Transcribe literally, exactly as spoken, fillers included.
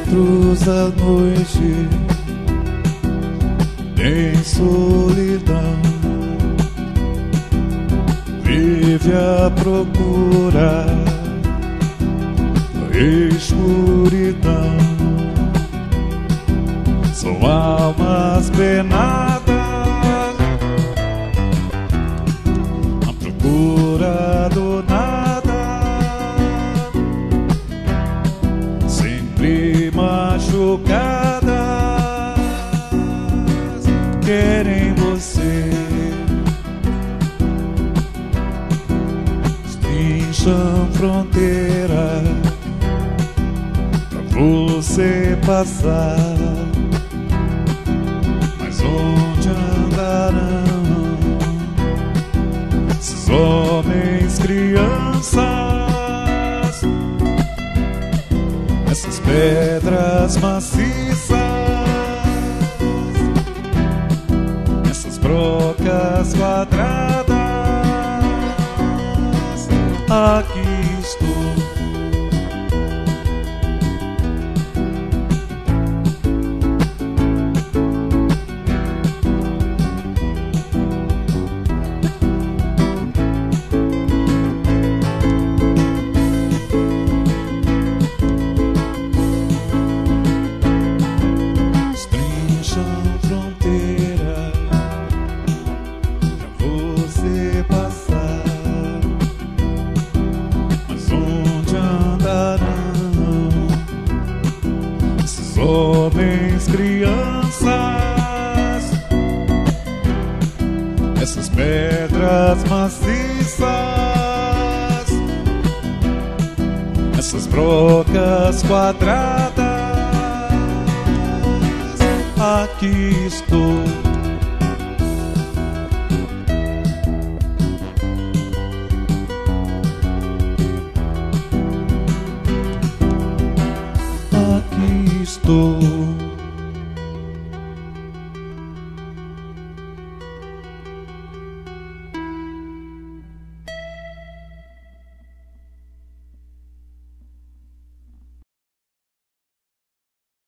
encontros à noite, em solidão, vive à procura da escuridão. São almas penadas à procura do nada, sempre machucadas, querem você, trincham fronteira pra você passar. Mas onde andarão esses homens, crianças, essas pedras maciças, essas brocas quadradas? Aqui estou. Homens, crianças, essas pedras maciças, essas brocas quadradas. Aqui estou. Aqui estou.